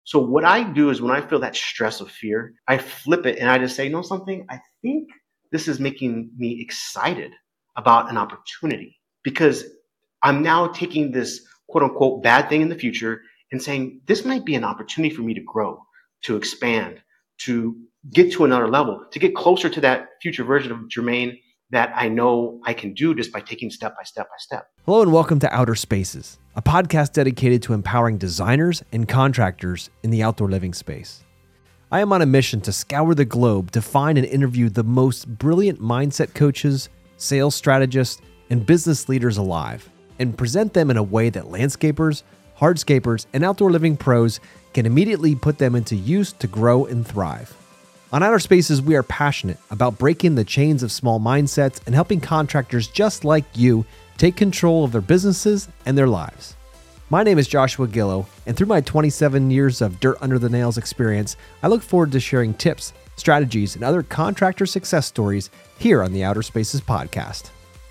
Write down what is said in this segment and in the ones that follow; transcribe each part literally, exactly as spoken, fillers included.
So what I do is when I feel that stress of fear, I flip it and I just say, you know something? I think this is making me excited about an opportunity because I'm now taking this quote unquote bad thing in the future and saying, this might be an opportunity for me to grow, to expand, to get to another level, to get closer to that future version of Jermaine that I know I can do just by taking step by step by step. Hello and welcome to Outer Spaces, a podcast dedicated to empowering designers and contractors in the outdoor living space. I am on a mission to scour the globe to find and interview the most brilliant mindset coaches, sales strategists, and business leaders alive, and present them in a way that landscapers, hardscapers, and outdoor living pros can immediately put them into use to grow and thrive. On Outer Spaces, we are passionate about breaking the chains of small mindsets and helping contractors just like you take control of their businesses and their lives. My name is Joshua Gillow, and through my twenty-seven years of dirt under the nails experience, I look forward to sharing tips, strategies, and other contractor success stories here on the Outer Spaces podcast.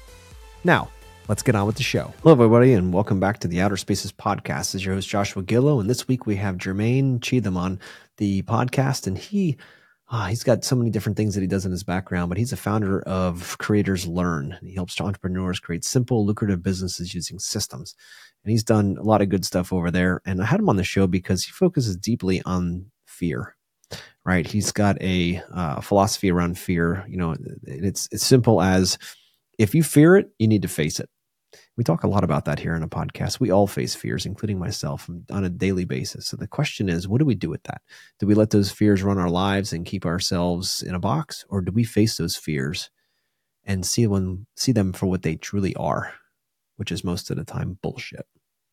Now, let's get on with the show. Hello, everybody, and welcome back to the Outer Spaces podcast. This is your host, Joshua Gillow, and this week we have Jermaine Cheatham on the podcast, and he Ah, he's got so many different things that he does in his background, but he's a founder of Creators Learn. He helps entrepreneurs create simple, lucrative businesses using systems. And he's done a lot of good stuff over there. And I had him on the show because he focuses deeply on fear, right? He's got a uh, philosophy around fear. You know, it's it's simple as if you fear it, you need to face it. We talk a lot about that here in a podcast. We all face fears, including myself, on a daily basis. So the question is, what do we do with that? Do we let those fears run our lives and keep ourselves in a box? Or do we face those fears and see them, see them for what they truly are, which is most of the time bullshit?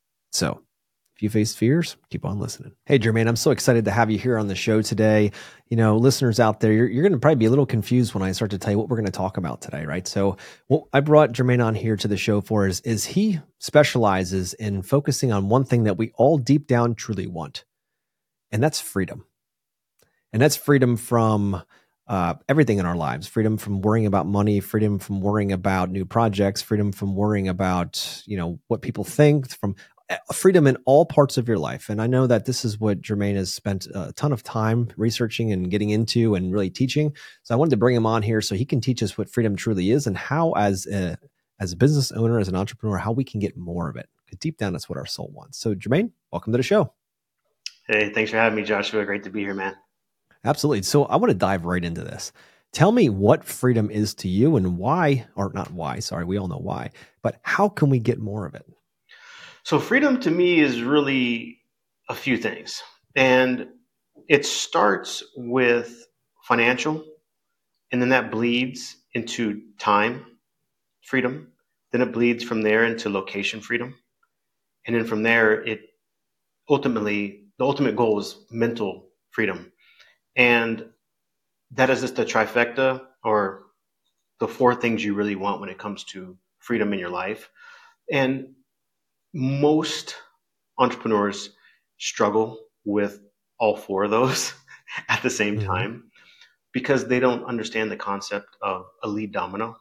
So if you face fears, keep on listening. Hey, Jermaine, I'm so excited to have you here on the show today. You know, listeners out there, you're, you're going to probably be a little confused when I start to tell you what we're going to talk about today, right? So what I brought Jermaine on here to the show for is, is he specializes in focusing on one thing that we all deep down truly want, and that's freedom. And that's freedom from uh, everything in our lives, freedom from worrying about money, freedom from worrying about new projects, freedom from worrying about, you know, what people think, from freedom in all parts of your life. And I know that this is what Jermaine has spent a ton of time researching and getting into and really teaching. So I wanted to bring him on here so he can teach us what freedom truly is and how, as a, as a business owner, as an entrepreneur, how we can get more of it. Because deep down, that's what our soul wants. So Jermaine, welcome to the show. Hey, thanks for having me, Joshua. Great to be here, man. Absolutely. So I want to dive right into this. Tell me what freedom is to you and why, or not why, sorry, we all know why, but how can we get more of it? So freedom to me is really a few things. And it starts with financial, and then that bleeds into time freedom. Then it bleeds from there into location freedom. And then from there, it ultimately, the ultimate goal is mental freedom. And that is just the trifecta, or the four things you really want when it comes to freedom in your life. And most entrepreneurs struggle with all four of those at the same Mm-hmm. time because they don't understand the concept of a lead domino.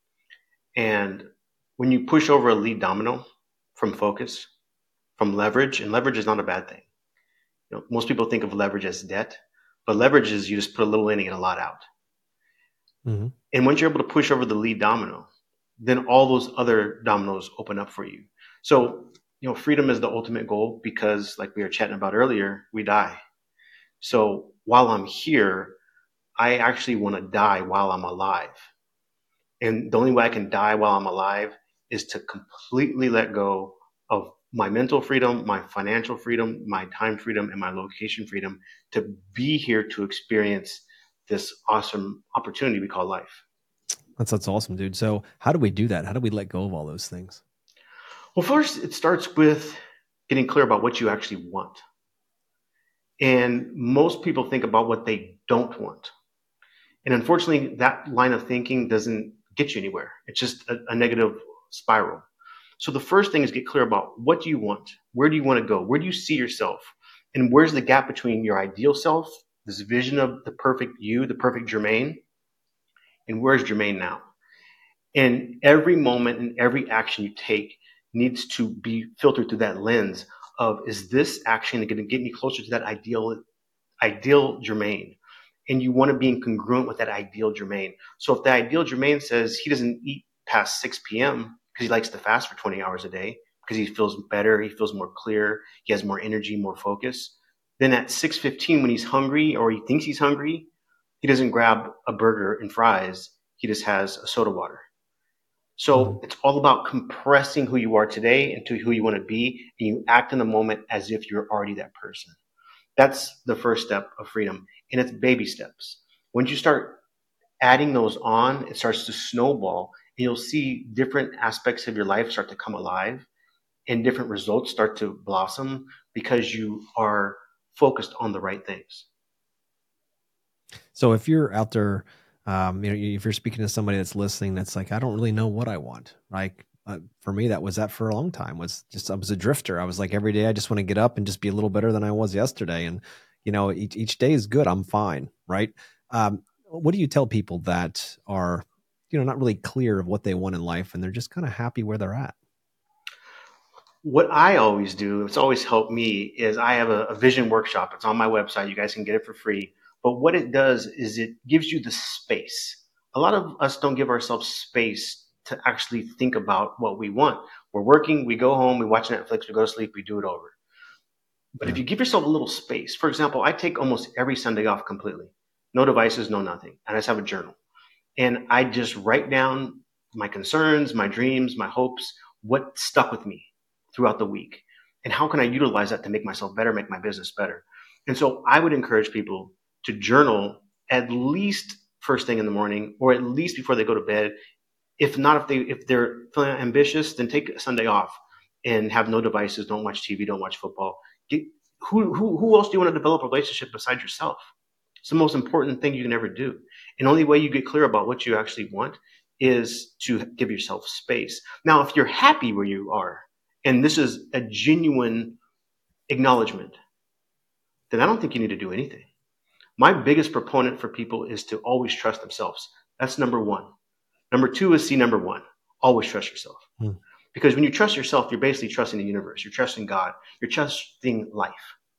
And when you push over a lead domino from focus, from leverage, and leverage is not a bad thing. You know, most people think of leverage as debt, but leverage is you just put a little in and get a lot out. Mm-hmm. And once you're able to push over the lead domino, then all those other dominoes open up for you. So, you know, freedom is the ultimate goal because, like we were chatting about earlier, we die. So while I'm here, I actually want to die while I'm alive. And the only way I can die while I'm alive is to completely let go of my mental freedom, my financial freedom, my time freedom, and my location freedom to be here to experience this awesome opportunity we call life. That's, that's awesome, dude. So how do we do that? How do we let go of all those things? Well, first, it starts with getting clear about what you actually want. And most people think about what they don't want. And unfortunately, that line of thinking doesn't get you anywhere. It's just a, a negative spiral. So the first thing is get clear about what do you want? Where do you want to go? Where do you see yourself? And where's the gap between your ideal self, this vision of the perfect you, the perfect Jermaine, and where's Jermaine now? And every moment and every action you take needs to be filtered through that lens of, is this actually going to get me closer to that ideal, ideal Jermaine? And you want to be congruent with that ideal Jermaine. So if the ideal Jermaine says he doesn't eat past six p.m. because he likes to fast for twenty hours a day, because he feels better, he feels more clear, he has more energy, more focus, then at six fifteen, when he's hungry or he thinks he's hungry, he doesn't grab a burger and fries. He just has a soda water. So mm-hmm. It's all about compressing who you are today into who you want to be, and you act in the moment as if you're already that person. That's the first step of freedom, and it's baby steps. Once you start adding those on, it starts to snowball, and you'll see different aspects of your life start to come alive, and different results start to blossom because you are focused on the right things. So if you're out there, um, you know, if you're speaking to somebody that's listening, that's like, I don't really know what I want. Like uh, for me, that was that for a long time. Was just I was a drifter. I was like, every day I just want to get up and just be a little better than I was yesterday. And you know, each each day is good. I'm fine, right? Um, what do you tell people that are, you know, not really clear of what they want in life, and they're just kind of happy where they're at? What I always do, it's always helped me, is I have a, a vision workshop. It's on my website. You guys can get it for free. But what it does is it gives you the space. A lot of us don't give ourselves space to actually think about what we want. We're working, we go home, we watch Netflix, we go to sleep, we do it over. But yeah. If you give yourself a little space, for example, I take almost every Sunday off completely. No devices, no nothing. I just have a journal. And I just write down my concerns, my dreams, my hopes, what stuck with me throughout the week, and how can I utilize that to make myself better, make my business better. And so I would encourage people to journal at least first thing in the morning, or at least before they go to bed. If not, if they if they're feeling ambitious, then take a Sunday off and have no devices, don't watch T V, don't watch football. Get, who who who else do you want to develop a relationship besides yourself? It's the most important thing you can ever do. And the only way you get clear about what you actually want is to give yourself space. Now, if you're happy where you are, and this is a genuine acknowledgement, then I don't think you need to do anything. My biggest proponent for people is to always trust themselves. That's number one. Number two is see number one. Always trust yourself. Hmm. Because when you trust yourself, you're basically trusting the universe. You're trusting God. You're trusting life.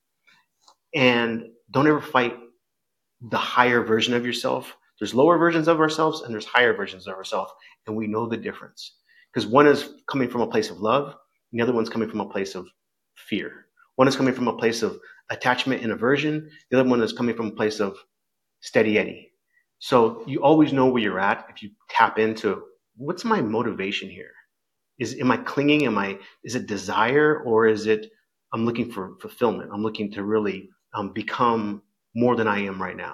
And don't ever fight the higher version of yourself. There's lower versions of ourselves and there's higher versions of ourselves. And we know the difference. Because one is coming from a place of love. And the other one's coming from a place of fear. One is coming from a place of attachment and aversion. The other one is coming from a place of steady Eddie. So you always know where you're at if you tap into, what's my motivation here? Is am I clinging? Am I? Is it desire, or is it I'm looking for fulfillment? I'm looking to really um, become more than I am right now.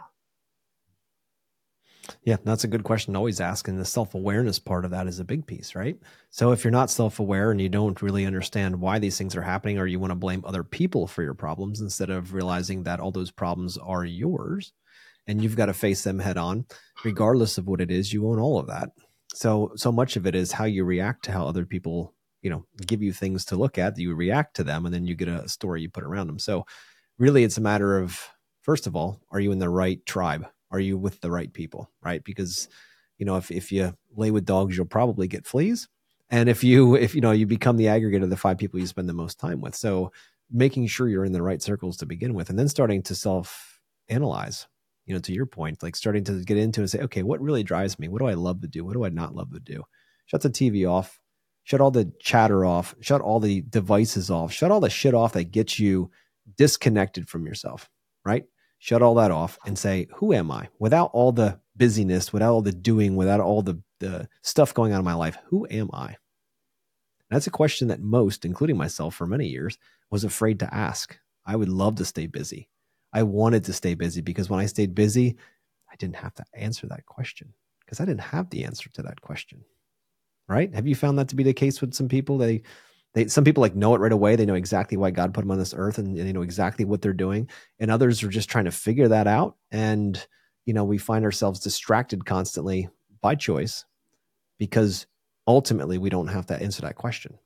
Yeah, that's a good question to always ask. And the self-awareness part of that is a big piece, right? So if you're not self-aware and you don't really understand why these things are happening, or you want to blame other people for your problems instead of realizing that all those problems are yours and you've got to face them head on, regardless of what it is, you own all of that. So, so much of it is how you react to how other people, you know, give you things to look at, you react to them, and then you get a story you put around them. So really it's a matter of, first of all, are you in the right tribe? Are you with the right people, right? Because, you know, if, if you lay with dogs, you'll probably get fleas. And if you, if, you know, you become the aggregate of the five people you spend the most time with. So making sure you're in the right circles to begin with, and then starting to self-analyze, you know, to your point, like starting to get into and say, okay, what really drives me? What do I love to do? What do I not love to do? Shut the T V off, shut all the chatter off, shut all the devices off, shut all the shit off that gets you disconnected from yourself, right? Shut all that off and say, who am I? Without all the busyness, without all the doing, without all the, the stuff going on in my life, who am I? That's a question that most, including myself for many years, was afraid to ask. I would love to stay busy. I wanted to stay busy because when I stayed busy, I didn't have to answer that question because I didn't have the answer to that question, right? Have you found that to be the case with some people? They They, some people like know it right away. They know exactly why God put them on this earth, and, and they know exactly what they're doing. And others are just trying to figure that out. And, you know, we find ourselves distracted constantly by choice because ultimately we don't have to answer that question.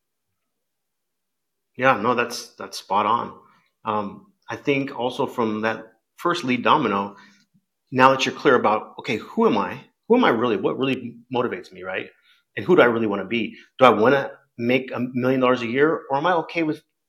Yeah, no, that's, that's spot on. Um, I think also from that first lead domino, now that you're clear about, okay, who am I? Who am I really? What really motivates me, right? And who do I really want to be? Do I want to make a million dollars a year, or am I okay with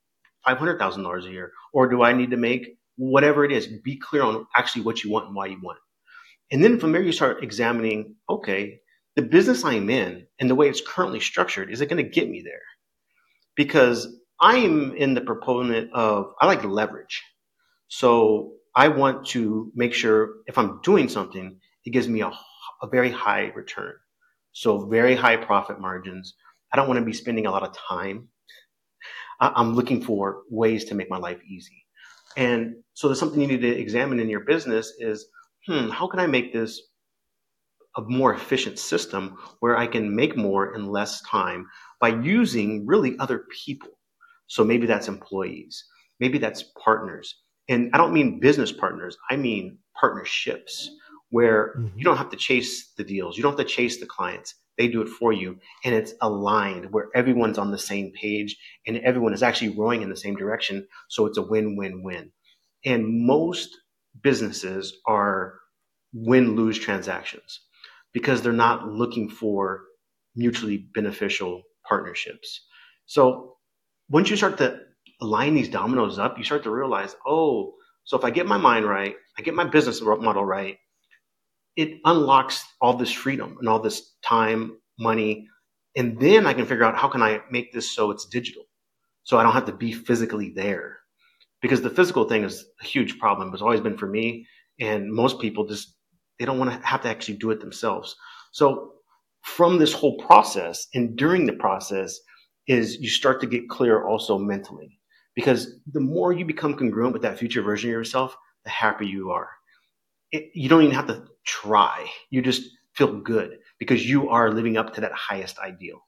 five hundred thousand dollars a year? Or do I need to make whatever it is? Be clear on actually what you want and why you want it. And then from there, you start examining, okay, the business I'm in and the way it's currently structured, is it going to get me there? Because I'm in the proponent of, I like leverage. So I want to make sure if I'm doing something, it gives me a, a very high return. So very high profit margins. I don't want to be spending a lot of time. I, I'm looking for ways to make my life easy. And so there's something you need to examine in your business is, hmm, how can I make this a more efficient system where I can make more in less time by using really other people? So maybe that's employees, maybe that's partners. And I don't mean business partners, I mean partnerships where Mm-hmm. you don't have to chase the deals, you don't have to chase the clients. They do it for you, and it's aligned where everyone's on the same page and everyone is actually rowing in the same direction. So it's a win-win-win. And most businesses are win-lose transactions because they're not looking for mutually beneficial partnerships. So once you start to align these dominoes up, you start to realize, oh, so if I get my mind right, I get my business model right, it unlocks all this freedom and all this time, money, and then I can figure out how can I make this so it's digital, so I don't have to be physically there. Because the physical thing is a huge problem. It's always been for me, and most people just they don't want to have to actually do it themselves. So from this whole process and during the process is you start to get clear also mentally, because the more you become congruent with that future version of yourself, the happier you are. It, you don't even have to try. You just feel good because you are living up to that highest ideal.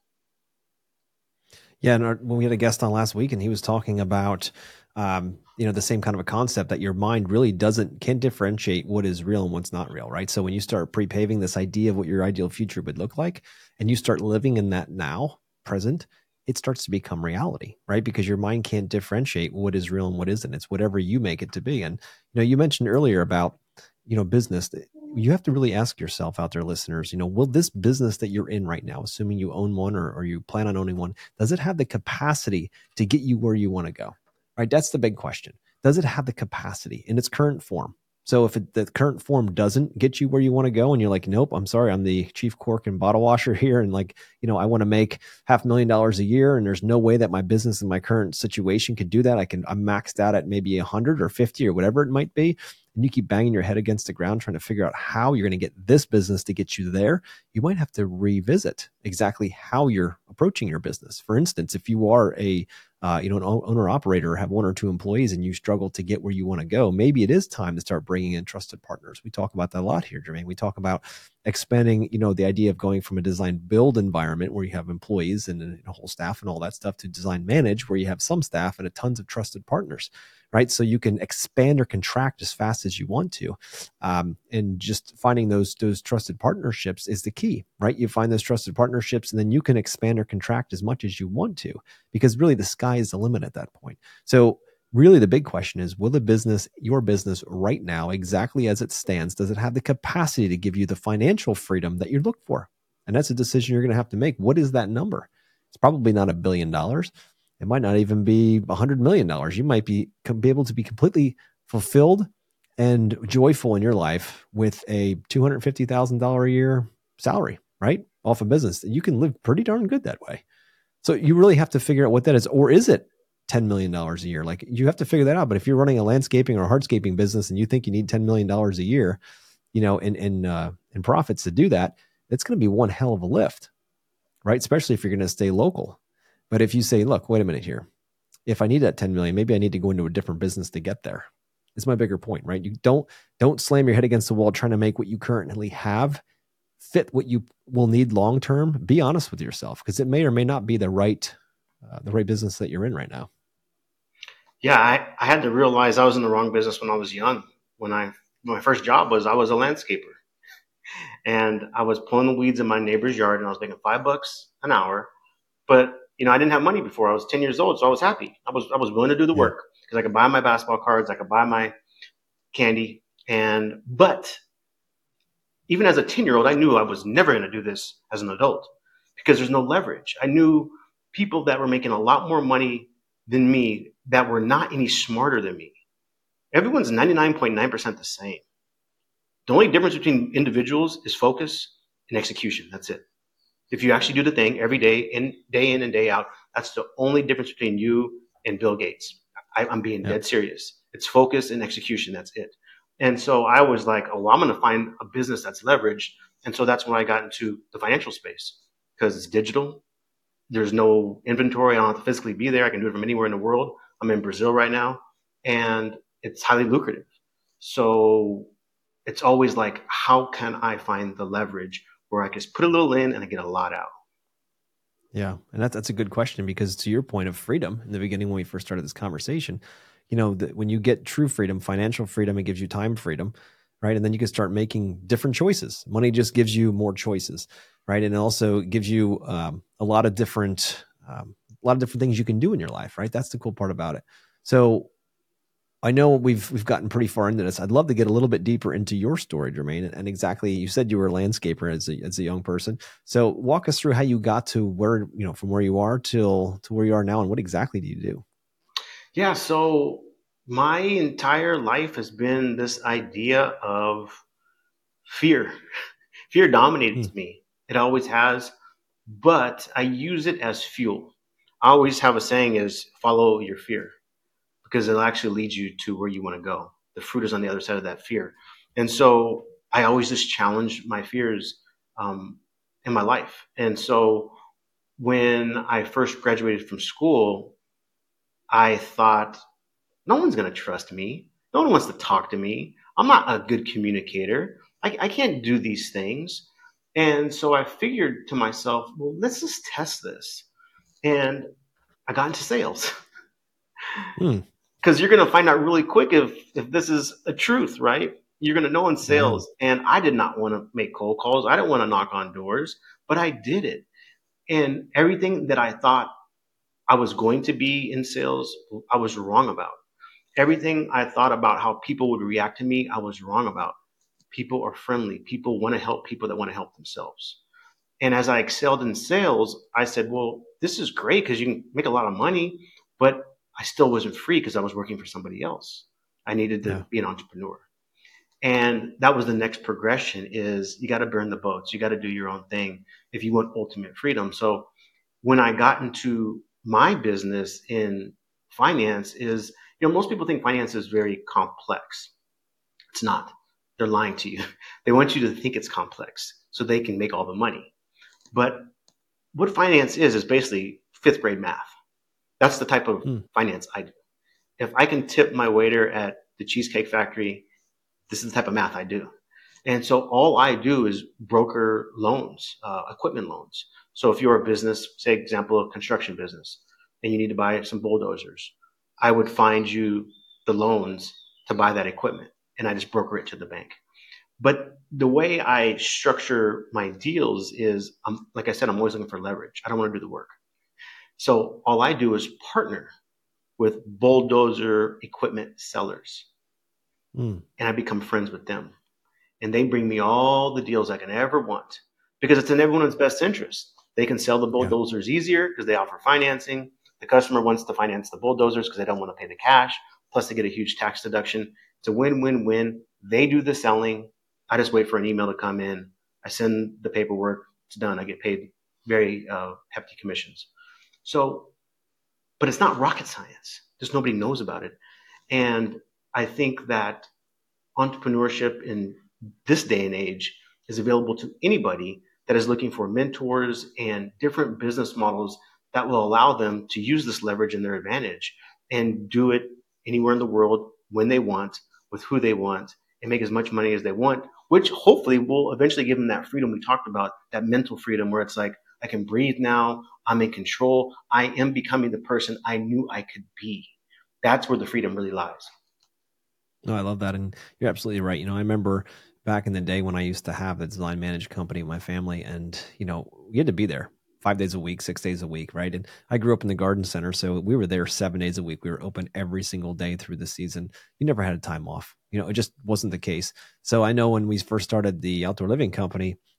Yeah, and our, when we had a guest on last week, and he was talking about, um, you know, the same kind of a concept that your mind really doesn't can't differentiate what is real and what's not real, right? So when you start pre-paving this idea of what your ideal future would look like, and you start living in that now, present, it starts to become reality, right? Because your mind can't differentiate what is real and what isn't. It's whatever you make it to be. And you know, you mentioned earlier about, you know, business. You have to really ask yourself out there, listeners, you know, will this business that you're in right now, assuming you own one or, or you plan on owning one, does it have the capacity to get you where you want to go? Right? That's the big question. Does it have the capacity in its current form? So if it, the current form doesn't get you where you want to go and you're like, nope, I'm sorry, I'm the chief cork and bottle washer here. And like, you know, I want to make half a million dollars a year and there's no way that my business in my current situation could do that. I can, I'm maxed out at maybe a hundred or fifty or whatever it might be. And you keep banging your head against the ground trying to figure out how you're going to get this business to get you there, you might have to revisit exactly how you're approaching your business. For instance, if you are a uh, you know, an owner operator, have one or two employees and you struggle to get where you want to go, maybe it is time to start bringing in trusted partners. We talk about that a lot here, Jermaine. We talk about expanding, you know, the idea of going from a design build environment where you have employees and a whole staff and all that stuff to design manage where you have some staff and a tons of trusted partners. Right. So you can expand or contract as fast as you want to. Um, and just finding those, those trusted partnerships is the key, right? You find those trusted partnerships and then you can expand or contract as much as you want to, because really the sky is the limit at that point. So really the big question is, will the business, your business right now, exactly as it stands, does it have the capacity to give you the financial freedom that you look for? And that's a decision you're going to have to make. What is that number? It's probably not a billion dollars. It might not even be a hundred million dollars. You might be, be able to be completely fulfilled and joyful in your life with a two hundred fifty thousand dollars a year salary, right? Off a business. You can live pretty darn good that way. So you really have to figure out what that is. Or is it ten million dollars a year? Like you have to figure that out. But if you're running a landscaping or a hardscaping business and you think you need ten million dollars a year, you know, in, in, uh, in profits to do that, it's going to be one hell of a lift, right? Especially if you're going to stay local. But if you say, look, wait a minute here, if I need that ten million, maybe I need to go into a different business to get there. It's my bigger point, right? You don't, don't slam your head against the wall trying to make what you currently have fit what you will need long-term. Be honest with yourself, because it may or may not be the right, uh, the right business that you're in right now. Yeah. I, I had to realize I was in the wrong business when I was young. When I, my first job was, I was a landscaper and I was pulling the weeds in my neighbor's yard and I was making five bucks an hour, but you know, I didn't have money before I was ten years old. So I was happy. I was, I was willing to do the Yeah. work because I could buy my basketball cards. I could buy my candy. And, but even as a ten year old, I knew I was never going to do this as an adult because there's no leverage. I knew people that were making a lot more money than me that were not any smarter than me. Everyone's ninety-nine point nine percent the same. The only difference between individuals is focus and execution. That's it. If you actually do the thing every day, in day in and day out, that's the only difference between you and Bill Gates. I, I'm being Yep. dead serious. It's focus and execution. That's it. And so I was like, oh, well, I'm going to find a business that's leveraged. And so that's when I got into the financial space because it's digital. There's no inventory. I don't have to physically be there. I can do it from anywhere in the world. I'm in Brazil right now, and it's highly lucrative. So it's always like, how can I find the leverage where I can just put a little in and I get a lot out? Yeah. And that's, that's a good question, because to your point of freedom in the beginning, when we first started this conversation, you know, the, when you get true freedom, financial freedom, it gives you time freedom, right? And then you can start making different choices. Money just gives you more choices, right? And it also gives you um, a lot of different, um, a lot of different things you can do in your life, right? That's the cool part about it. So I know we've we've gotten pretty far into this. I'd love to get a little bit deeper into your story, Jermaine. And, and exactly, you said you were a landscaper as a as a young person. So walk us through how you got to where, you know, from where you are till to where you are now, and what exactly do you do? Yeah, so my entire life has been this idea of fear. Fear Hmm. dominates me. It always has, but I use it as fuel. I always have a saying is follow your fear because it'll actually lead you to where you want to go. The fruit is on the other side of that fear. And so I always just challenge my fears um, in my life. And so when I first graduated from school, I thought, no one's going to trust me. No one wants to talk to me. I'm not a good communicator. I, I can't do these things. And so I figured to myself, well, let's just test this. And I got into sales Hmm. because you're going to find out really quick if, if this is a truth, right? You're going to know in Yeah. sales. And I did not want to make cold calls. I didn't want to knock on doors, but I did it. And everything that I thought I was going to be in sales, I was wrong about. Everything I thought about how people would react to me, I was wrong about. People are friendly. People want to help people that want to help themselves. And as I excelled in sales, I said, well, this is great because you can make a lot of money, but I still wasn't free because I was working for somebody else. I needed to Yeah. be an entrepreneur. And that was the next progression is you got to burn the boats. You got to do your own thing if you want ultimate freedom. So when I got into my business in finance is, you know, most people think finance is very complex. It's not. They're lying to you. They want you to think it's complex so they can make all the money. But what finance is, is basically fifth grade math. That's the type of Hmm. finance I do. If I can tip my waiter at the Cheesecake Factory, this is the type of math I do. And so all I do is broker loans, uh, equipment loans. So if you're a business, say example, a construction business, and you need to buy some bulldozers, I would find you the loans to buy that equipment, and I just broker it to the bank. But the way I structure my deals is, um, like I said, I'm always looking for leverage. I don't want to do the work. So all I do is partner with bulldozer equipment sellers, Hmm. and I become friends with them. And they bring me all the deals I can ever want because it's in everyone's best interest. They can sell the Yeah. bulldozers easier because they offer financing. The customer wants to finance the bulldozers because they don't want to pay the cash. Plus, they get a huge tax deduction. It's a win-win-win. They do the selling. I just wait for an email to come in. I send the paperwork. It's done. I get paid very uh, hefty commissions. So, but it's not rocket science. Just nobody knows about it. And I think that entrepreneurship in this day and age is available to anybody that is looking for mentors and different business models that will allow them to use this leverage in their advantage and do it anywhere in the world when they want, with who they want, and make as much money as they want, which hopefully will eventually give them that freedom we talked about, that mental freedom where it's like, I can breathe now, I'm in control, I am becoming the person I knew I could be. That's where the freedom really lies. No, I love that. And you're absolutely right. You know, I remember back in the day when I used to have the design managed company with my family, and, you know, we had to be there five days a week, six days a week, right? And I grew up in the garden center, so we were there seven days a week. We were open every single day through the season. You never had a time off. You know, it just wasn't the case. So I know when we first started the outdoor living company,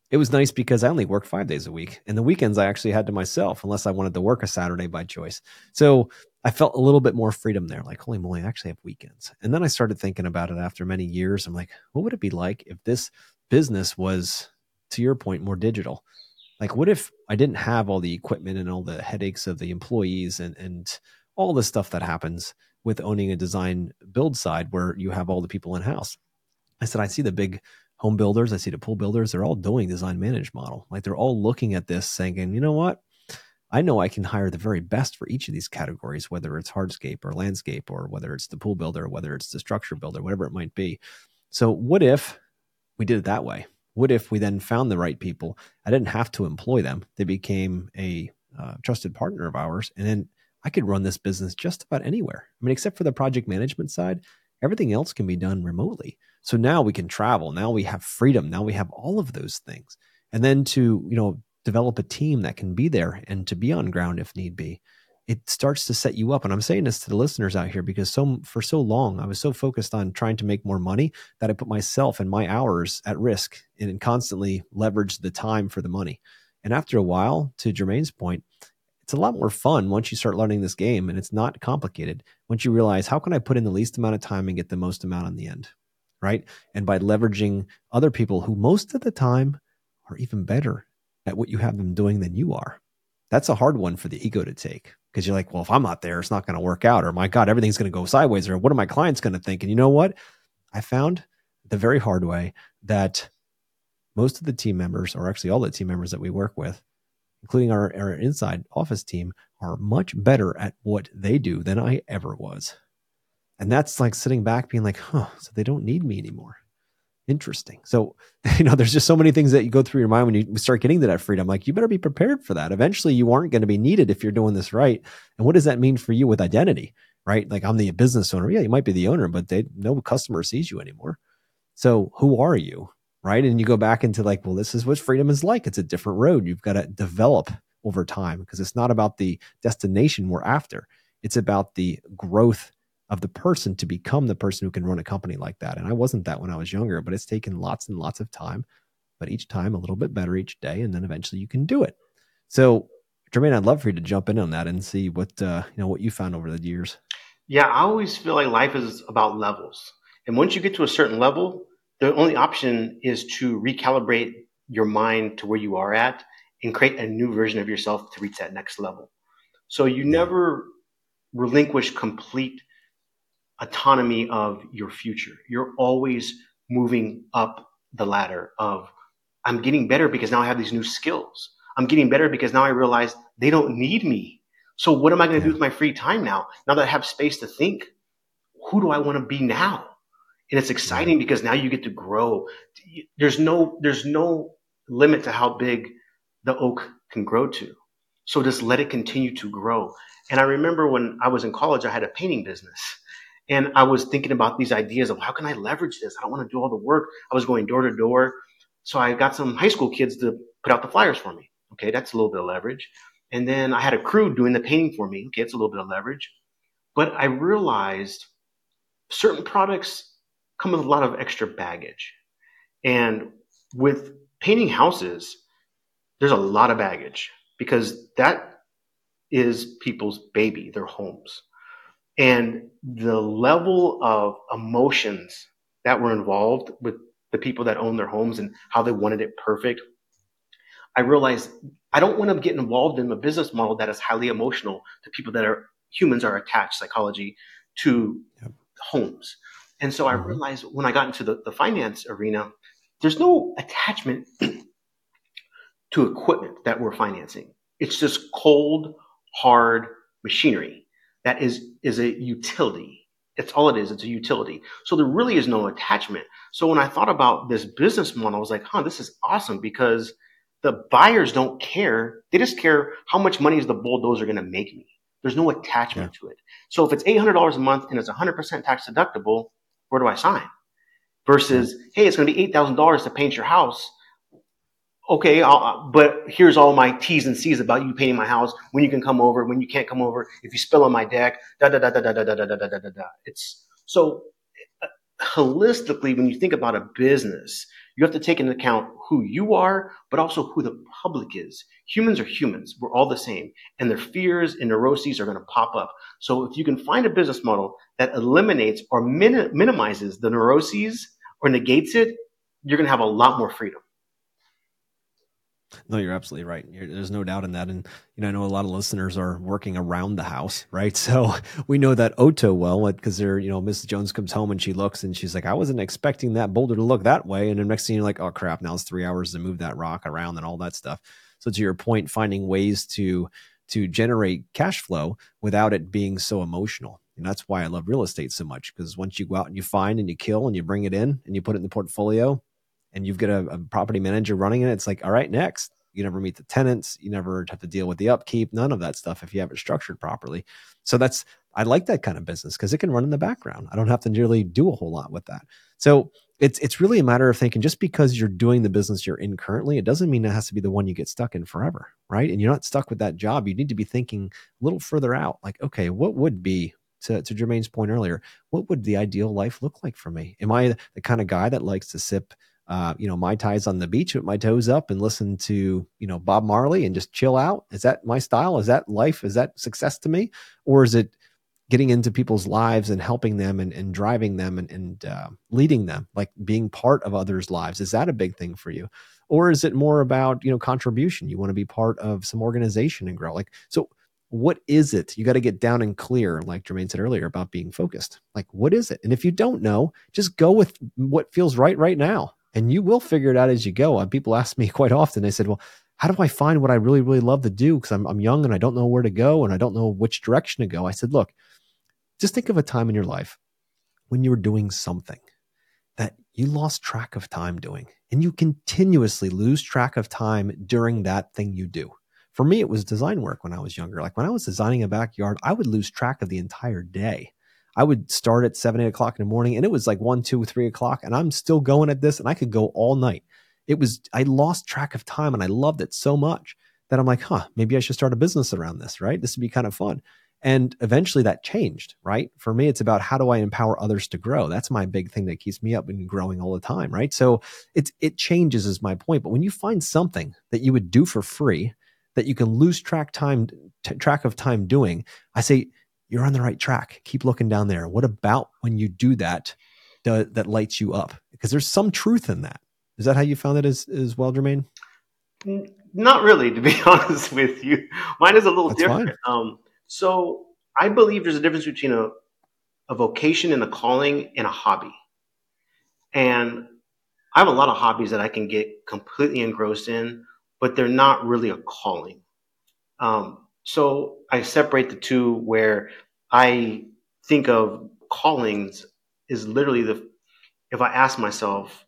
it was nice because I only worked five days a week, and the weekends I actually had to myself, unless I wanted to work a Saturday by choice. So I felt a little bit more freedom there. Like, holy moly, I actually have weekends. And then I started thinking about it after many years. I'm like, what would it be like if this business was, to your point, more digital? Like, what if I didn't have all the equipment and all the headaches of the employees and, and all the stuff that happens with owning a design build side where you have all the people in house? I said, I see the big home builders, I see the pool builders, they're all doing design managed model. Like, they're all looking at this saying, you know what? I know I can hire the very best for each of these categories, whether it's hardscape or landscape, or whether it's the pool builder, whether it's the structure builder, whatever it might be. So what if we did it that way? What if we then found the right people? I didn't have to employ them. They became a uh, trusted partner of ours. And then I could run this business just about anywhere. I mean, except for the project management side, everything else can be done remotely. So now we can travel. Now we have freedom. Now we have all of those things. And then to, you know, develop a team that can be there and to be on ground if need be, it starts to set you up. And I'm saying this to the listeners out here because so for so long, I was so focused on trying to make more money that I put myself and my hours at risk and constantly leveraged the time for the money. And after a while, to Jermaine's point, it's a lot more fun once you start learning this game, and it's not complicated. Once you realize, how can I put in the least amount of time and get the most amount on the end, right? And by leveraging other people who most of the time are even better at what you have them doing than you are. That's a hard one for the ego to take, because you're like, well, if I'm not there, it's not going to work out, or my God, everything's going to go sideways, or what are my clients going to think? And you know what? I found the very hard way that most of the team members, or actually all the team members that we work with, including our, our inside office team, are much better at what they do than I ever was. And that's like sitting back being like, huh, so they don't need me anymore. Interesting. So, you know, there's just so many things that you go through your mind when you start getting to that freedom. Like, you better be prepared for that. Eventually you aren't going to be needed if you're doing this right. And what does that mean for you with identity, right? Like, I'm the business owner. Yeah, you might be the owner, but they no customer sees you anymore. So who are you? Right. And you go back into like, well, this is what freedom is like. It's a different road. You've got to develop over time, because it's not about the destination we're after. It's about the growth of the person to become the person who can run a company like that. And I wasn't that when I was younger, but it's taken lots and lots of time, but each time a little bit better each day. And then eventually you can do it. So Jermaine, I'd love for you to jump in on that and see what, uh, you know, what you found over the years. Yeah. I always feel like life is about levels. And once you get to a certain level, the only option is to recalibrate your mind to where you are at and create a new version of yourself to reach that next level. So you Yeah. never relinquish complete autonomy of your future. You're always moving up the ladder of, I'm getting better because now I have these new skills. I'm getting better because now I realize they don't need me. So what am I going to Yeah. do with my free time now? Now that I have space to think, who do I want to be now? And it's exciting Yeah. because now you get to grow. There's no, there's no limit to how big the oak can grow to. So just let it continue to grow. And I remember when I was in college, I had a painting business. And I was thinking about these ideas of, how can I leverage this? I don't want to do all the work. I was going door to door. So I got some high school kids to put out the flyers for me. Okay, that's a little bit of leverage. And then I had a crew doing the painting for me. Okay, it's a little bit of leverage. But I realized certain products come with a lot of extra baggage. And with painting houses, there's a lot of baggage, because that is people's baby, their homes. And the level of emotions that were involved with the people that own their homes and how they wanted it perfect, I realized I don't want to get involved in a business model that is highly emotional to people that are humans are attached psychology to Yep. homes. And so I Mm-hmm. realized when I got into the, the finance arena, there's no attachment to equipment that we're financing. It's just cold, hard machinery that is, is a utility. It's all it is. It's a utility. So there really is no attachment. So when I thought about this business model, I was like, huh, this is awesome, because the buyers don't care. They just care, how much money is the bulldozer going to make me? There's no attachment Yeah. to it. So if it's eight hundred dollars a month and it's one hundred percent tax deductible, where do I sign? Versus, yeah. hey, it's going to be eight thousand dollars to paint your house. Okay, I'll, but here's all my T's and C's about you painting my house, when you can come over, when you can't come over, if you spill on my deck, da da da da da da da da da da da da. It's so holistically, when you think about a business, you have to take into account who you are, but also who the public is. Humans are humans. We're all the same. And their fears and neuroses are going to pop up. So if you can find a business model that eliminates or min- minimizes the neuroses or negates it, you're going to have a lot more freedom. No, you're absolutely right. You're, there's no doubt in that. And, you know, I know a lot of listeners are working around the house, right? So we know that Otto well, because they're, you know, Missus Jones comes home and she looks and she's like, I wasn't expecting that boulder to look that way. And the next thing you're like, oh crap, now it's three hours to move that rock around and all that stuff. So to your point, finding ways to, to generate cash flow without it being so emotional. And that's why I love real estate so much, because once you go out and you find and you kill and you bring it in and you put it in the portfolio, and you've got a, a property manager running it, it's like, all right, next. You never meet the tenants. You never have to deal with the upkeep, none of that stuff if you have it structured properly. So that's, I like that kind of business because it can run in the background. I don't have to really do a whole lot with that. So it's it's really a matter of thinking, just because you're doing the business you're in currently, it doesn't mean it has to be the one you get stuck in forever, right? And you're not stuck with that job. You need to be thinking a little further out, like, okay, what would be, to, to Jermaine's point earlier, what would the ideal life look like for me? Am I the kind of guy that likes to sip Uh, you know, Mai Tais on the beach with my toes up and listen to, you know, Bob Marley and just chill out? Is that my style? Is that life? Is that success to me? Or is it getting into people's lives and helping them and, and driving them and, and uh, leading them, like being part of others' lives? Is that a big thing for you? Or is it more about, you know, contribution? You want to be part of some organization and grow? Like, so what is it? You got to get down and clear, like Jermaine said earlier, about being focused. Like, what is it? And if you don't know, just go with what feels right right now. And you will figure it out as you go. And people ask me quite often, they said, well, how do I find what I really, really love to do? Because I'm, I'm young and I don't know where to go and I don't know which direction to go. I said, look, just think of a time in your life when you were doing something that you lost track of time doing, and you continuously lose track of time during that thing you do. For me, it was design work when I was younger. Like when I was designing a backyard, I would lose track of the entire day. I would start at seven, eight o'clock in the morning, and it was like one, two, three o'clock, and I'm still going at this, and I could go all night. It was, I lost track of time, and I loved it so much that I'm like, huh, maybe I should start a business around this, right? This would be kind of fun. And eventually that changed, right? For me, it's about how do I empower others to grow? That's my big thing that keeps me up and growing all the time, right? So it's, it changes is my point. But when you find something that you would do for free, that you can lose track time, t- track of time doing, I say, you're on the right track. Keep looking down there. What about when you do that, do, that lights you up? Because there's some truth in that. Is that how you found it as, as well, Jermaine? Not really, to be honest with you. Mine is a little That's different. Um, so I believe there's a difference between a, a vocation and a calling and a hobby. And I have a lot of hobbies that I can get completely engrossed in, but they're not really a calling. Um, so I separate the two, where I think of callings is literally the, if I ask myself,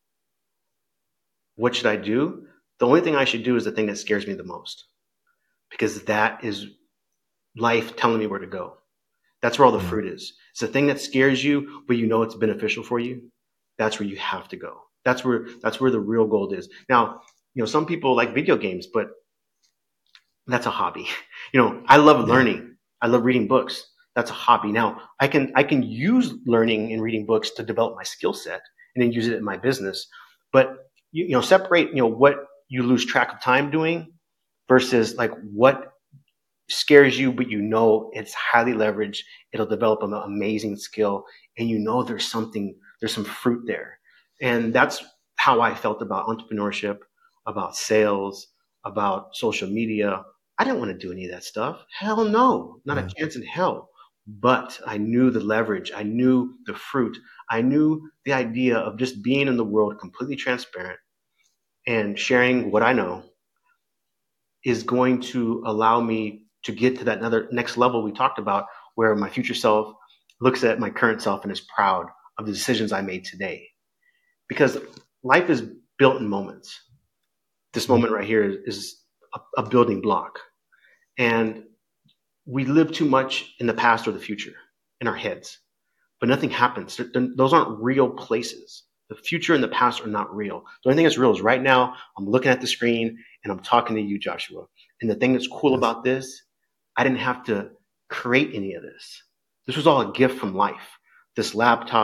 what should I do? The only thing I should do is the thing that scares me the most, because that is life telling me where to go. That's where all the Yeah. fruit is. It's the thing that scares you, but you know it's beneficial for you. That's where you have to go. That's where, that's where the real gold is. Now, you know, some people like video games, but that's a hobby. You know, I love Yeah. learning. I love reading books. That's a hobby. Now, I can I can use learning and reading books to develop my skill set and then use it in my business. But you, you know, separate, you know, what you lose track of time doing versus like what scares you, but you know it's highly leveraged. It'll develop an amazing skill, and you know there's something, there's some fruit there. And that's how I felt about entrepreneurship, about sales, about social media. I didn't want to do any of that stuff. Hell no, not Yeah. a chance in hell. But I knew the leverage. I knew the fruit. I knew the idea of just being in the world completely transparent and sharing what I know is going to allow me to get to that another next level we talked about, where my future self looks at my current self and is proud of the decisions I made today. Because life is built in moments. This moment right here is a, a building block. And we live too much in the past or the future in our heads, but nothing happens. Those aren't real places. The future and the past are not real. The only thing that's real is right now, I'm looking at the screen and I'm talking to you, Joshua. And the thing that's cool Yes. about this, I didn't have to create any of this. This was all a gift from life. This laptop,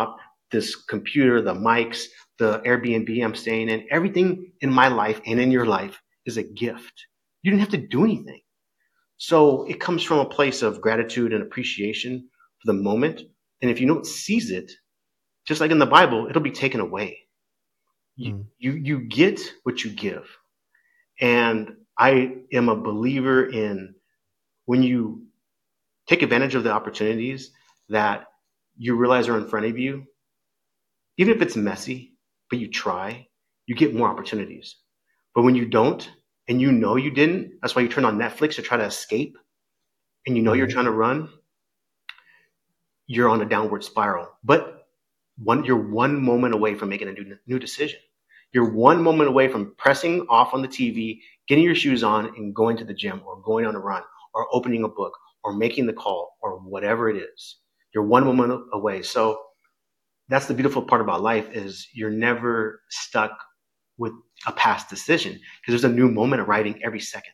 this computer, the mics, the Airbnb I'm staying in, everything in my life and in your life is a gift. You didn't have to do anything. So it comes from a place of gratitude and appreciation for the moment. And if you don't seize it, just like in the Bible, it'll be taken away. You, mm. you, you get what you give. And I am a believer in when you take advantage of the opportunities that you realize are in front of you, even if it's messy, but you try, you get more opportunities. But when you don't, and you know you didn't, that's why you turn on Netflix to try to escape, and you know mm-hmm. you're trying to run, you're on a downward spiral. But one, you're one moment away from making a new, new decision. You're one moment away from pressing off on the T V, getting your shoes on, and going to the gym, or going on a run, or opening a book, or making the call, or whatever it is. You're one moment away. So that's the beautiful part about life, is you're never stuck with a past decision, because there's a new moment arriving every second.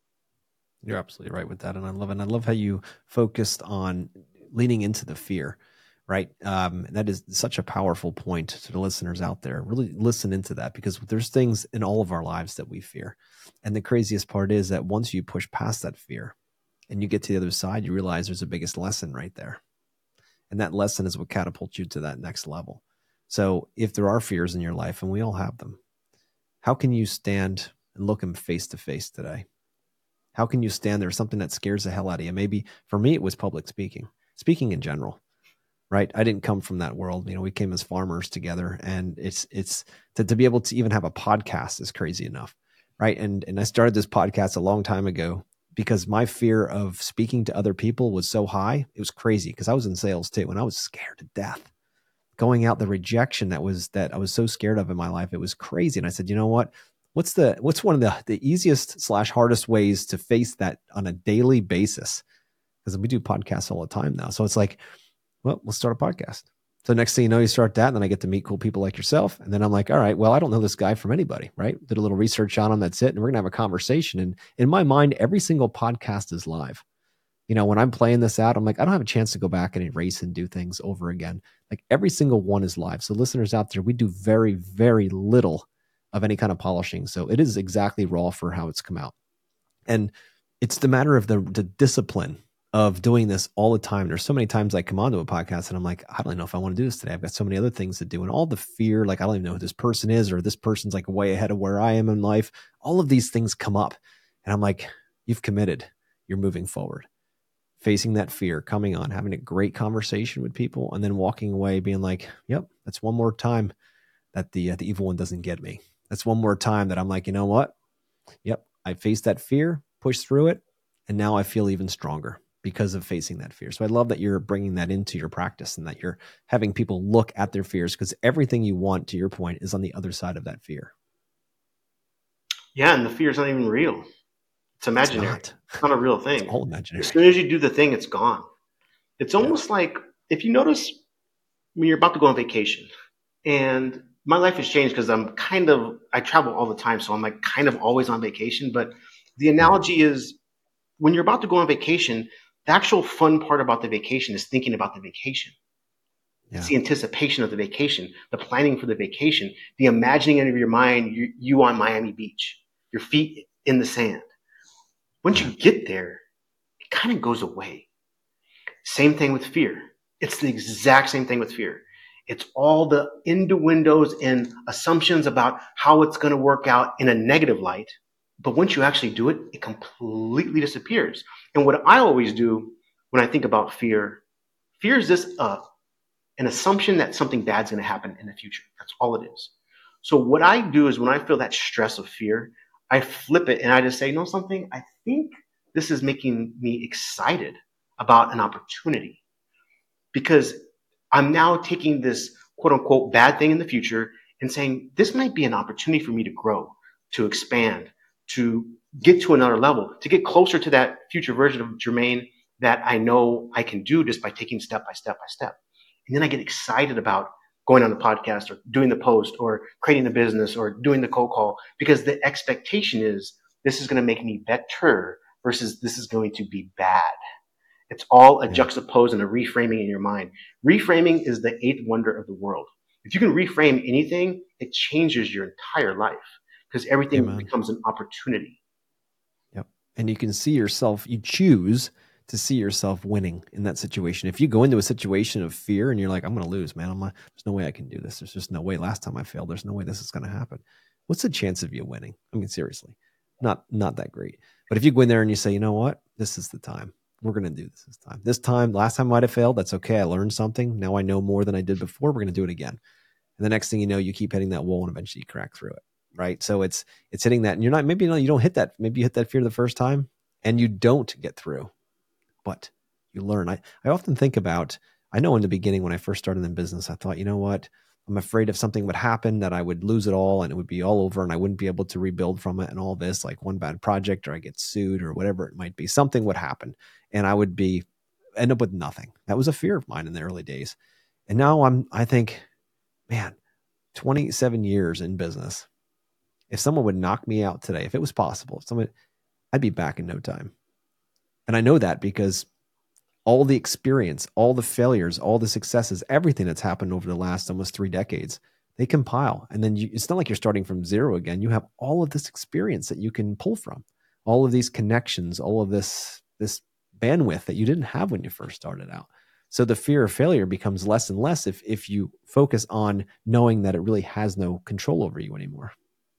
You're absolutely right with that. And I love it. And I love how you focused on leaning into the fear, right? Um, and that is such a powerful point to the listeners out there. Really listen into that, because there's things in all of our lives that we fear. And the craziest part is that once you push past that fear and you get to the other side, you realize there's a biggest lesson right there. And that lesson is what catapults you to that next level. So if there are fears in your life, and we all have them, how can you stand and look them face to face today? How can you stand there, something that scares the hell out of you? Maybe for me, it was public speaking, speaking in general, right? I didn't come from that world. You know, we came as farmers together, and it's, it's to, to be able to even have a podcast is crazy enough. Right. And, and I started this podcast a long time ago because my fear of speaking to other people was so high. It was crazy, because I was in sales too, and I was scared to death. Going out, the rejection that was that I was so scared of in my life, it was crazy. And I said, you know what? What's the what's one of the, the easiest slash hardest ways to face that on a daily basis? Because we do podcasts all the time now. So it's like, well, let's start a podcast. So next thing you know, you start that, and then I get to meet cool people like yourself. And then I'm like, all right, well, I don't know this guy from anybody, right? Did a little research on him. That's it. And we're going to have a conversation. And in my mind, every single podcast is live. You know, when I'm playing this out, I'm like, I don't have a chance to go back and erase and do things over again. Like every single one is live. So listeners out there, we do very, very little of any kind of polishing. So it is exactly raw for how it's come out. And it's the matter of the, the discipline of doing this all the time. There's so many times I come onto a podcast and I'm like, I don't even know if I want to do this today. I've got so many other things to do, and all the fear, like, I don't even know who this person is, or this person's like way ahead of where I am in life. All of these things come up, and I'm like, you've committed, you're moving forward, facing that fear, coming on, having a great conversation with people, and then walking away being like, yep, that's one more time that the, uh, the evil one doesn't get me. That's one more time that I'm like, you know what? Yep. I faced that fear, pushed through it, and now I feel even stronger because of facing that fear. So I love that you're bringing that into your practice, and that you're having people look at their fears, because everything you want, to your point, is on the other side of that fear. Yeah. And the fear is not even real. It's imaginary. It's not, it's not a real thing. It's all imaginary. As soon as you do the thing, it's gone. It's almost yeah. like, if you notice when you're about to go on vacation, and my life has changed because I'm kind of, I travel all the time. So I'm like kind of always on vacation. But the analogy is, when you're about to go on vacation, the actual fun part about the vacation is thinking about the vacation. Yeah. It's the anticipation of the vacation, the planning for the vacation, the imagining of your mind, you, you on Miami Beach, your feet in the sand. Once you get there, it kind of goes away. Same thing with fear. It's the exact same thing with fear. It's all the innuendos and assumptions about how it's going to work out in a negative light. But once you actually do it, it completely disappears. And what I always do when I think about fear, fear is this uh, an assumption that something bad's going to happen in the future. That's all it is. So what I do is, when I feel that stress of fear, I flip it and I just say, you know something? I think this is making me excited about an opportunity, because I'm now taking this quote unquote bad thing in the future and saying, this might be an opportunity for me to grow, to expand, to get to another level, to get closer to that future version of Jermaine that I know I can do just by taking step by step by step. And then I get excited about going on the podcast, or doing the post, or creating the business, or doing the cold call, because the expectation is, this is going to make me better versus this is going to be bad. It's all a Yeah. juxtapose and a reframing in your mind. Reframing is the eighth wonder of the world. If you can reframe anything, it changes your entire life because everything Amen. becomes an opportunity. Yep. And you can see yourself, you choose to see yourself winning in that situation. If you go into a situation of fear and you're like, I'm going to lose, man. I'm not, there's no way I can do this. There's just no way. Last time I failed, there's no way this is going to happen. What's the chance of you winning? I mean, seriously, not, not that great. But if you go in there and you say, you know what, this is the time. We're going to do this this time. This time, last time I might have failed. That's okay. I learned something. Now I know more than I did before. We're going to do it again. And the next thing you know, you keep hitting that wall and eventually you crack through it. Right. So it's, it's hitting that and you're not, maybe you, know, you don't hit that. Maybe you hit that fear the first time and you don't get through, but you learn. I, I often think about, I know in the beginning, when I first started in business, I thought, you know what, I'm afraid if something would happen that I would lose it all and it would be all over and I wouldn't be able to rebuild from it and all this, like one bad project or I get sued or whatever it might be, something would happen and I would be, end up with nothing. That was a fear of mine in the early days. And now I'm, I think, man, twenty-seven years in business. If someone would knock me out today, if it was possible, someone, I'd be back in no time. And I know that because all the experience, all the failures, all the successes, everything that's happened over the last almost three decades, they compile. And then you, it's not like you're starting from zero again. You have all of this experience that you can pull from, all of these connections, all of this, this bandwidth that you didn't have when you first started out. So the fear of failure becomes less and less if, if you focus on knowing that it really has no control over you anymore.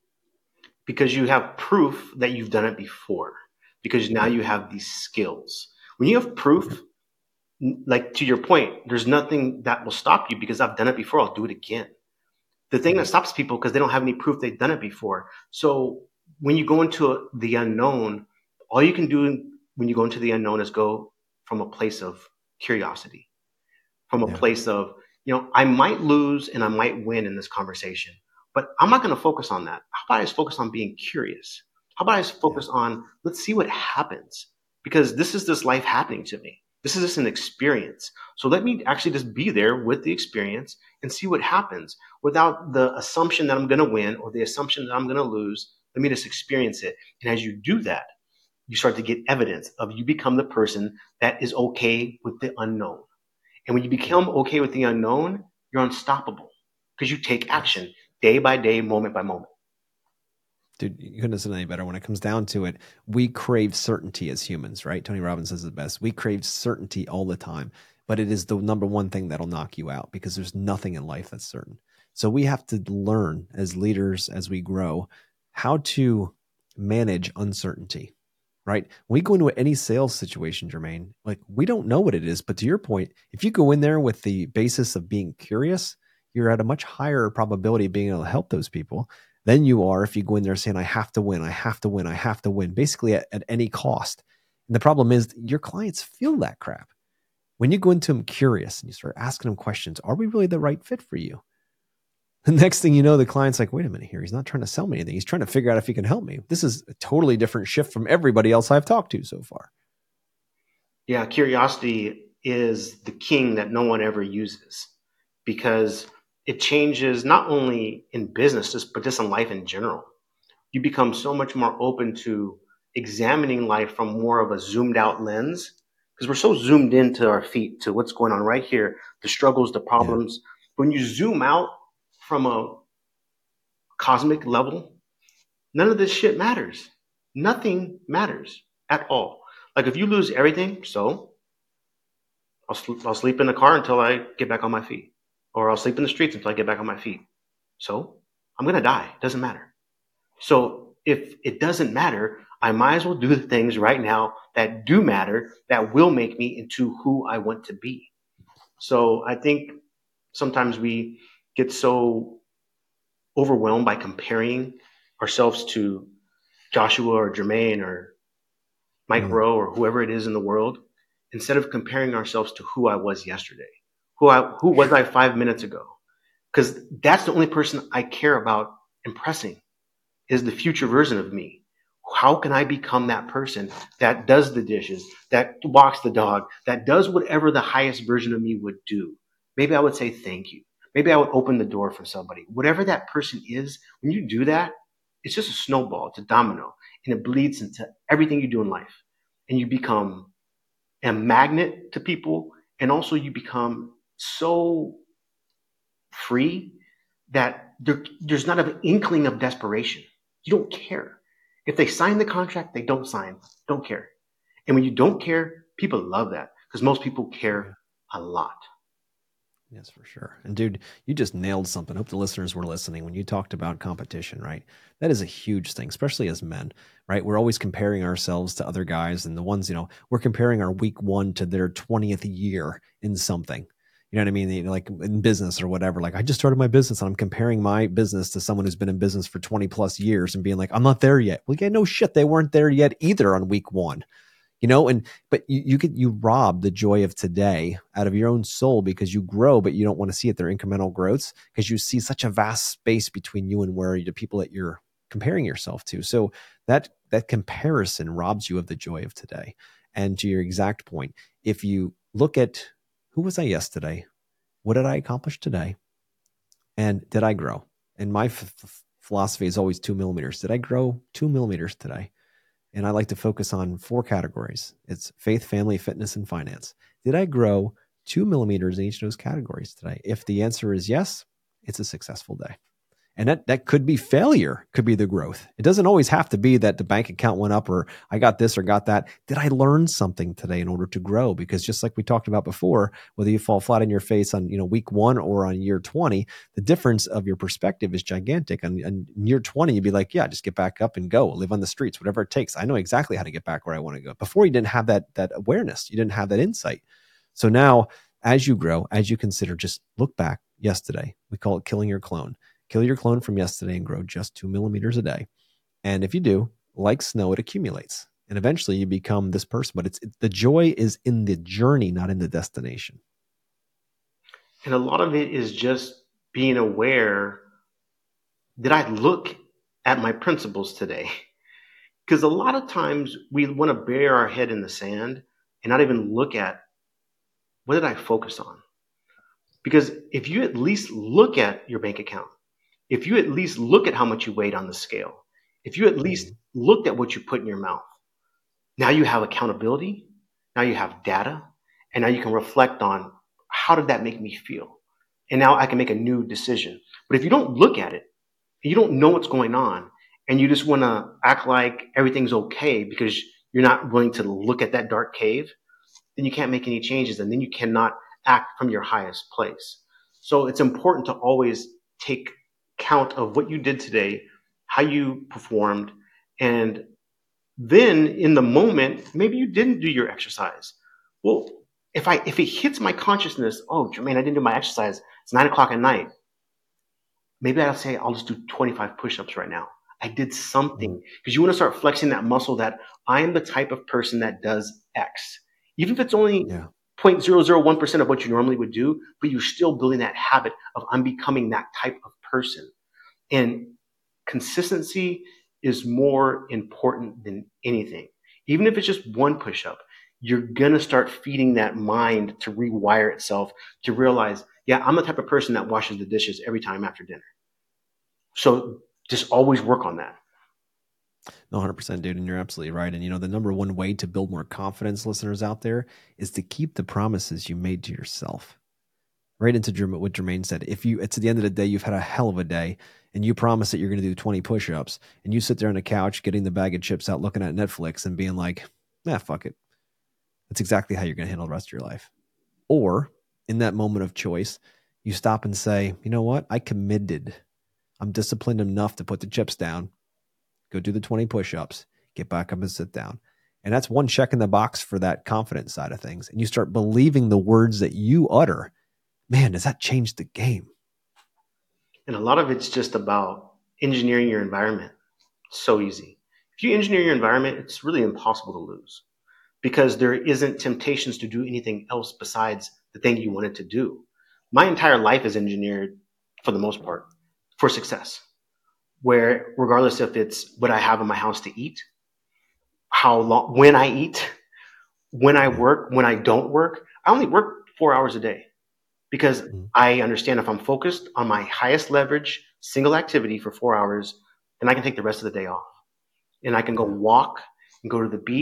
Because you have proof that you've done it before, because now you have these skills. When you have proof, like to your point, there's nothing that will stop you because I've done it before. I'll do it again. The thing that stops people because they don't have any proof they've done it before. So when you go into a, the unknown, all you can do when you go into the unknown is go from a place of curiosity, from a Yeah. place of, you know, I might lose and I might win in this conversation, but I'm not going to focus on that. How about I just focus on being curious? How about I just focus yeah. on, let's see what happens, because this is this life happening to me. This is just an experience. So let me actually just be there with the experience and see what happens without the assumption that I'm going to win or the assumption that I'm going to lose. Let me just experience it. And as you do that, you start to get evidence of you become the person that is okay with the unknown. And when you become okay with the unknown, you're unstoppable because you take action day by day, moment by moment. Dude, you couldn't have said any better. When it comes down to it, we crave certainty as humans, right? Tony Robbins says it best. We crave certainty all the time, but it is the number one thing that'll knock you out because there's nothing in life that's certain. So we have to learn as leaders, as we grow, how to manage uncertainty, right? When we go into any sales situation, Jermaine, like we don't know what it is, but to your point, if you go in there with the basis of being curious, you're at a much higher probability of being able to help those people than you are if you go in there saying, I have to win, I have to win, I have to win, basically at, at any cost. And the problem is your clients feel that crap. When you go into them curious and you start asking them questions, are we really the right fit for you? The next thing you know, the client's like, wait a minute here. He's not trying to sell me anything. He's trying to figure out if he can help me. This is a totally different shift from everybody else I've talked to so far. Yeah, curiosity is the king that no one ever uses because it changes not only in business, but just in life in general. You become so much more open to examining life from more of a zoomed out lens because we're so zoomed into our feet to what's going on right here, the struggles, the problems. Yeah. When you zoom out from a cosmic level, none of this shit matters. Nothing matters at all. Like if you lose everything, so I'll, sl- I'll sleep in the car until I get back on my feet. Or I'll sleep in the streets until I get back on my feet. So I'm going to die. It doesn't matter. So if it doesn't matter, I might as well do the things right now that do matter, that will make me into who I want to be. So I think sometimes we get so overwhelmed by comparing ourselves to Joshua or Jermaine or Mike mm. Rowe or whoever it is in the world, instead of comparing ourselves to who I was yesterday. Who I, who was I five minutes ago? Because that's the only person I care about impressing is the future version of me. How can I become that person that does the dishes, that walks the dog, that does whatever the highest version of me would do? Maybe I would say thank you. Maybe I would open the door for somebody. Whatever that person is, when you do that, it's just a snowball, it's a domino, and it bleeds into everything you do in life. And you become a magnet to people. And also you become so free that there, there's not an inkling of desperation. You don't care. If they sign the contract, they don't sign. Don't care. And when you don't care, people love that because most people care a lot. Yes, for sure. And dude, you just nailed something. I hope the listeners were listening when you talked about competition, right? That is a huge thing, especially as men, right? We're always comparing ourselves to other guys, and the ones, you know, we're comparing our week one to their twentieth year in something. You know what I mean? Like in business or whatever. Like I just started my business and I'm comparing my business to someone who's been in business for twenty plus years and being like, I'm not there yet. Well, yeah, no shit. They weren't there yet either on week one. You know, and but you, you could you rob the joy of today out of your own soul because you grow, but you don't want to see it. They're incremental growths because you see such a vast space between you and where the people that you're comparing yourself to. So that that comparison robs you of the joy of today. And to your exact point, if you look at who was I yesterday, what did I accomplish today, and did I grow? And my f- f- philosophy is always two millimeters. Did I grow two millimeters today? And I like to focus on four categories. It's faith, family, fitness, and finance. Did I grow two millimeters in each of those categories today? If the answer is yes, it's a successful day. And that, that could be failure, could be the growth. It doesn't always have to be that the bank account went up or I got this or got that. Did I learn something today in order to grow? Because just like we talked about before, whether you fall flat on your face on, you know, week one or on year twenty, the difference of your perspective is gigantic. On, on year twenty, you'd be like, yeah, just get back up and go, live on the streets, whatever it takes. I know exactly how to get back where I want to go. Before you didn't have that, that awareness. You didn't have that insight. So now as you grow, as you consider, just look back yesterday. We call it killing your clone. Kill your clone from yesterday and grow just two millimeters a day. And if you do, like snow, it accumulates. And eventually you become this person. But it's it, the joy is in the journey, not in the destination. And a lot of it is just being aware, did I look at my principles today? Because a lot of times we want to bury our head in the sand and not even look at what did I focus on? Because if you at least look at your bank account, if you at least look at how much you weighed on the scale, if you at least looked at what you put in your mouth, now you have accountability, now you have data, and now you can reflect on how did that make me feel? And now I can make a new decision. But if you don't look at it, you don't know what's going on, and you just want to act like everything's okay because you're not willing to look at that dark cave, then you can't make any changes, and then you cannot act from your highest place. So it's important to always take count of what you did today, how you performed, and then in the moment, maybe you didn't do your exercise. Well, if I if it hits my consciousness, oh, Jermaine, I didn't do my exercise. It's nine o'clock at night. Maybe I'll say I'll just do twenty-five push-ups right now. I did something because you want to start flexing that muscle that I am the type of person that does X. Even if it's only Yeah. zero point zero zero one percent of what you normally would do, but you're still building that habit of I'm becoming that type of person. And consistency is more important than anything. Even if it's just one push-up, you're going to start feeding that mind to rewire itself to realize, yeah, I'm the type of person that washes the dishes every time after dinner. So just always work on that. No, one hundred percent, dude. And you're absolutely right. And, you know, the number one way to build more confidence, listeners out there, is to keep the promises you made to yourself. Right into what Jermaine said. If you, it's at the end of the day, you've had a hell of a day and you promise that you're going to do twenty push-ups and you sit there on the couch, getting the bag of chips out, looking at Netflix and being like, nah, fuck it. That's exactly how you're going to handle the rest of your life. Or in that moment of choice, you stop and say, you know what? I committed. I'm disciplined enough to put the chips down, go do the twenty push-ups, get back up and sit down. And that's one check in the box for that confidence side of things. And you start believing the words that you utter. Man, does that change the game? And a lot of it's just about engineering your environment. It's so easy. If you engineer your environment, it's really impossible to lose because there isn't temptations to do anything else besides the thing you wanted to do. My entire life is engineered, for the most part, for success, where regardless if it's what I have in my house to eat, how long, when I eat, when I work, when I don't work, I only work four hours a day. Because I understand if I'm focused on my highest leverage single activity for four hours, then I can take the rest of the day off. And I can go walk and go to the beach,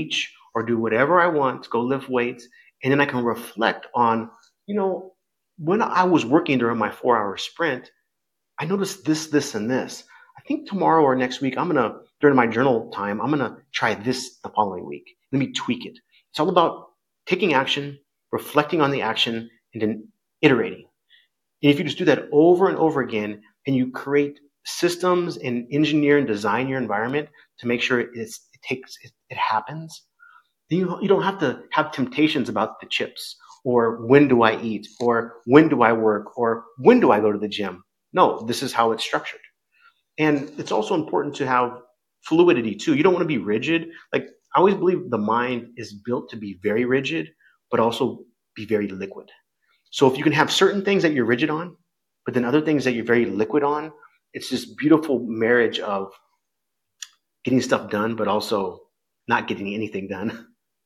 or do whatever I want, go lift weights, and then I can reflect on, you know, when I was working during my four hour sprint, I noticed this, this, and this. I think tomorrow or next week, I'm going to, during my journal time, I'm going to try this the following week. Let me tweak it. It's all about taking action, reflecting on the action, and then iterating. And if you just do that over and over again, and you create systems and engineer and design your environment to make sure it's, it takes it, it happens, then you, you don't have to have temptations about the chips or when do I eat or when do I work or when do I go to the gym. No, this is how it's structured. And it's also important to have fluidity too. You don't want to be rigid. Like I always believe the mind is built to be very rigid, but also be very liquid. So if you can have certain things that you're rigid on, but then other things that you're very liquid on, it's this beautiful marriage of getting stuff done, but also not getting anything done.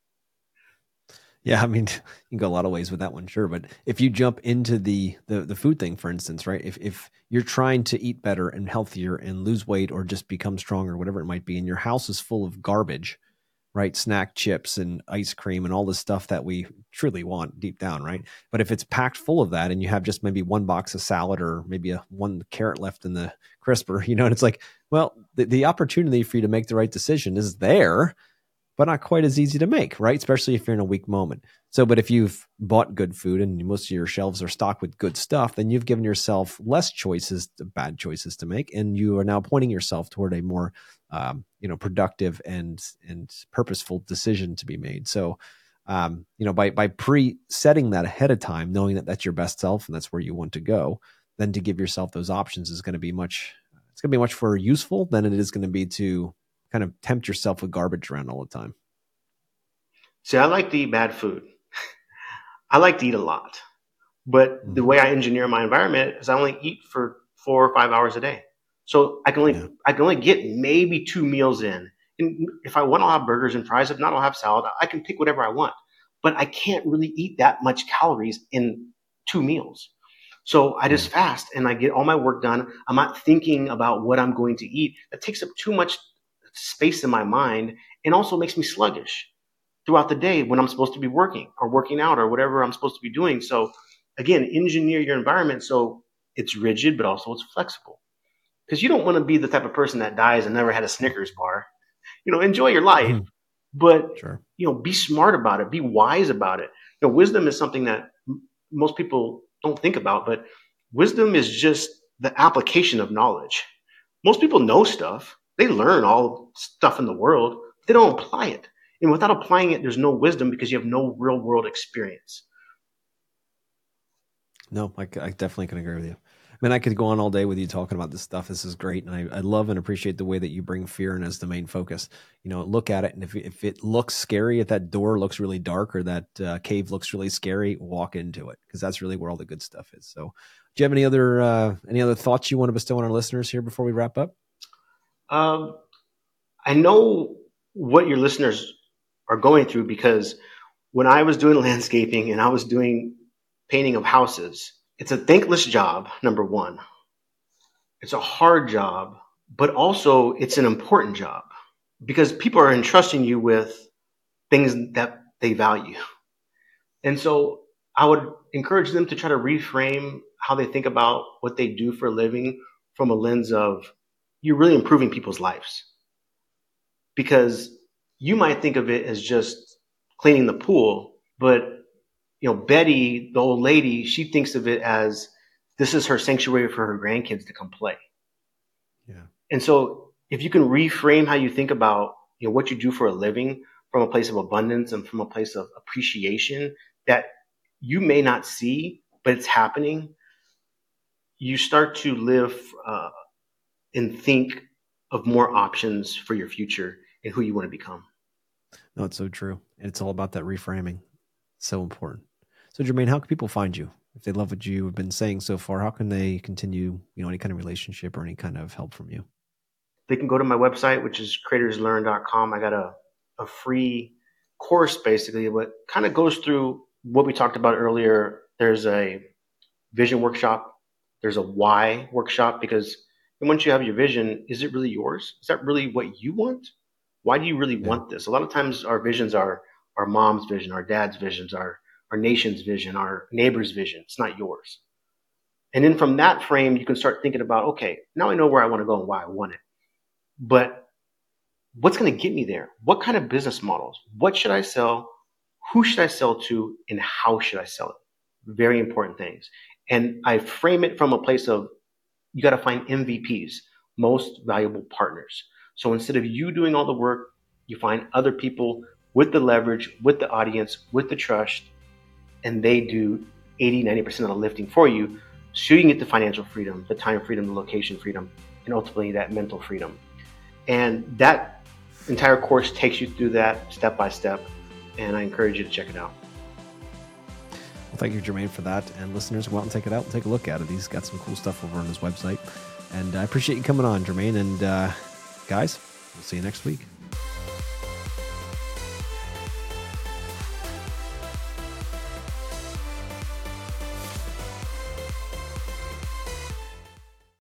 Yeah, I mean, you can go a lot of ways with that one, sure. But if you jump into the the the food thing, for instance, right? If if you're trying to eat better and healthier and lose weight or just become stronger, whatever it might be, and your house is full of garbage, right? Snack chips and ice cream and all the stuff that we truly want deep down, right? But if it's packed full of that and you have just maybe one box of salad or maybe a one carrot left in the crisper, you know, and it's like, well, the, the opportunity for you to make the right decision is there, but not quite as easy to make, right? Especially if you're in a weak moment. So, but if you've bought good food and most of your shelves are stocked with good stuff, then you've given yourself less choices, bad choices to make, and you are now pointing yourself toward a more, um, you know, productive and and purposeful decision to be made. So, um, you know, by by pre-setting that ahead of time, knowing that that's your best self and that's where you want to go, then to give yourself those options is going to be much. It's going to be much more useful than it is going to be to kind of tempt yourself with garbage around all the time. See, I like to eat bad food. I like to eat a lot. But the Mm-hmm. way I engineer my environment is I only eat for four or five hours a day. So I can only Yeah. I can only get maybe two meals in. And if I want, I'll have burgers and fries. If not, I'll have salad. I can pick whatever I want. But I can't really eat that much calories in two meals. So I Yeah. just fast and I get all my work done. I'm not thinking about what I'm going to eat. That takes up too much space in my mind and also makes me sluggish throughout the day when I'm supposed to be working or working out or whatever I'm supposed to be doing. So again, engineer your environment so it's rigid, but also it's flexible. Because you don't want to be the type of person that dies and never had a Snickers bar. You know, enjoy your life, Mm-hmm. but Sure. you know, be smart about it, be wise about it. You know, wisdom is something that m- most people don't think about, but wisdom is just the application of knowledge. Most people know stuff. They learn all stuff in the world, but they don't apply it. And without applying it, there's no wisdom because you have no real world experience. No, I, I definitely can agree with you. I mean, I could go on all day with you talking about this stuff. This is great. And I, I love and appreciate the way that you bring fear in as the main focus. You know, look at it. And if, if it looks scary, if that door looks really dark or that uh, cave looks really scary, walk into it because that's really where all the good stuff is. So do you have any other, uh, any other thoughts you want to bestow on our listeners here before we wrap up? Um, I know what your listeners are going through because when I was doing landscaping and I was doing painting of houses, it's a thankless job, number one. It's a hard job, but also it's an important job because people are entrusting you with things that they value. And so I would encourage them to try to reframe how they think about what they do for a living from a lens of you're really improving people's lives. Because you might think of it as just cleaning the pool, but you know, Betty, the old lady, she thinks of it as this is her sanctuary for her grandkids to come play. Yeah. And so if you can reframe how you think about, you know, what you do for a living from a place of abundance and from a place of appreciation that you may not see, but it's happening, you start to live uh, and think of more options for your future and who you want to become. No, it's so true. And it's all about that reframing. So important. So Jermaine, how can people find you? If they love what you have been saying so far, how can they continue, you know, any kind of relationship or any kind of help from you? They can go to my website, which is creators learn dot com. I got a, a free course basically, what kind of goes through what we talked about earlier. There's a vision workshop. There's a why workshop because once you have your vision, is it really yours? Is that really what you want? Why do you really Yeah. want this? A lot of times our visions are our mom's vision, our dad's visions, our, our nation's vision, our neighbor's vision. It's not yours. And then from that frame, you can start thinking about, okay, now I know where I want to go and why I want it. But what's going to get me there? What kind of business models? What should I sell? Who should I sell to? And how should I sell it? Very important things. And I frame it from a place of you got to find M V Ps, most valuable partners. So instead of you doing all the work, you find other people with the leverage, with the audience, with the trust, and they do eighty, ninety percent of the lifting for you. So you can get the financial freedom, the time freedom, the location freedom, and ultimately that mental freedom. And that entire course takes you through that step by step. And I encourage you to check it out. Well, thank you, Jermaine, for that. And listeners, go out and take it out and take a look at it. He's got some cool stuff over on his website. And I appreciate you coming on, Jermaine. And uh, guys, we'll see you next week.